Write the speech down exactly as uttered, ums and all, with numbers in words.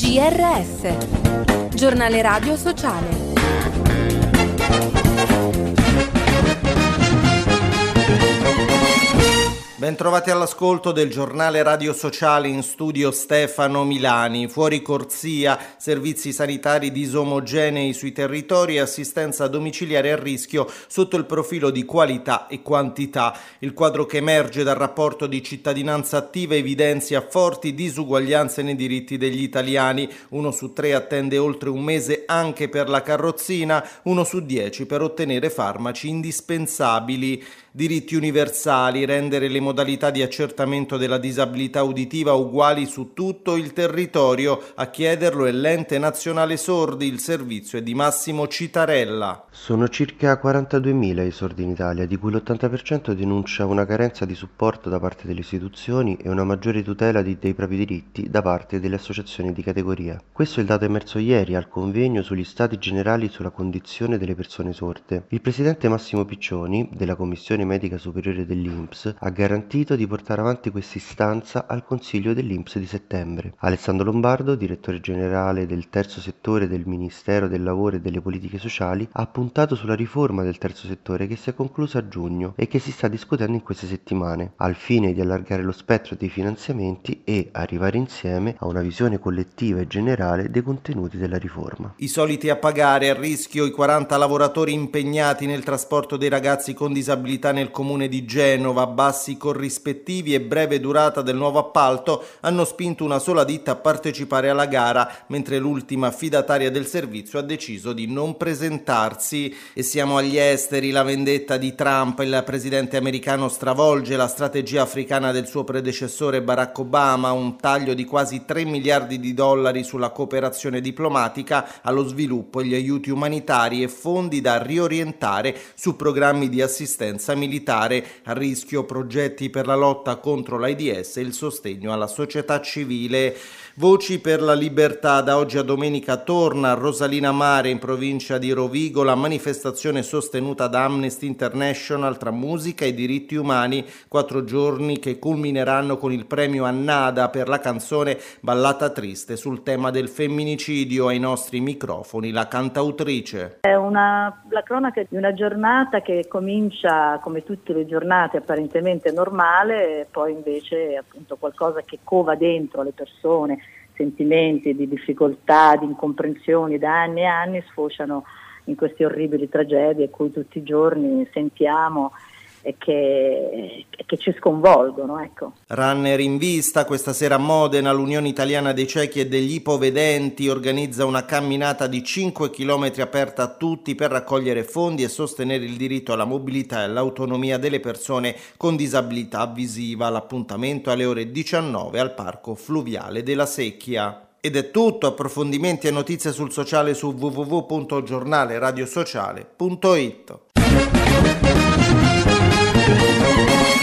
G R S, Giornale Radio Sociale. Bentrovati all'ascolto del Giornale Radio Sociale, in studio Stefano Milani. Fuori corsia, servizi sanitari disomogenei sui territori e assistenza domiciliare a rischio sotto il profilo di qualità e quantità. Il quadro che emerge dal rapporto di cittadinanza attiva evidenzia forti disuguaglianze nei diritti degli italiani. Uno su tre attende oltre un mese anche per la carrozzina, uno su dieci per ottenere farmaci indispensabili. Diritti universali, rendere le modalità di accertamento della disabilità uditiva uguali su tutto il territorio. A chiederlo è l'Ente Nazionale Sordi, il servizio è di Massimo Citarella. Sono circa quarantaduemila i sordi in Italia, di cui l'ottanta per cento denuncia una carenza di supporto da parte delle istituzioni e una maggiore tutela di, dei propri diritti da parte delle associazioni di categoria. Questo è il dato emerso ieri al convegno sugli stati generali sulla condizione delle persone sorde. Il presidente Massimo Piccioni, della Commissione Medica Superiore dell'I N P S, ha garantito di portare avanti questa istanza al Consiglio dell'I N P S di settembre. Alessandro Lombardo, direttore generale del terzo settore del Ministero del Lavoro e delle Politiche Sociali, ha puntato sulla riforma del terzo settore che si è conclusa a giugno e che si sta discutendo in queste settimane, al fine di allargare lo spettro dei finanziamenti e arrivare insieme a una visione collettiva e generale dei contenuti della riforma. I soliti a pagare, a rischio i quaranta lavoratori impegnati nel trasporto dei ragazzi con disabilità nel comune di Genova. Bassi corrispettivi e breve durata del nuovo appalto hanno spinto una sola ditta a partecipare alla gara, mentre l'ultima affidataria del servizio ha deciso di non presentarsi. E siamo agli esteri. La vendetta di Trump, il presidente americano, stravolge la strategia africana del suo predecessore Barack Obama, un taglio di quasi tre miliardi di dollari sulla cooperazione diplomatica, allo sviluppo, gli aiuti umanitari e fondi da riorientare su programmi di assistenza militare. A rischio progetti per la lotta contro l'AIDS e il sostegno alla società civile. Voci per la libertà. Da oggi a domenica torna a Rosalina Mare, in provincia di Rovigo, la manifestazione sostenuta da Amnesty International tra musica e diritti umani. Quattro giorni che culmineranno con il premio Annada per la canzone Ballata Triste sul tema del femminicidio. Ai nostri microfoni la cantautrice. È una, la cronaca di una giornata che comincia come tutte le giornate apparentemente normale, e poi invece è appunto qualcosa che cova dentro le persone, sentimenti di difficoltà, di incomprensioni da anni e anni sfociano in queste orribili tragedie a cui tutti i giorni sentiamo e che, che ci sconvolgono, ecco. Runner in vista. Questa sera a Modena l'Unione Italiana dei Ciechi e degli Ipovedenti organizza una camminata di cinque chilometri aperta a tutti per raccogliere fondi e sostenere il diritto alla mobilità e all'autonomia delle persone con disabilità visiva. L'appuntamento alle ore diciannove al Parco Fluviale della Secchia. Ed è tutto. Approfondimenti e notizie sul sociale su w w w punto giornale radio sociale punto it. Thank you.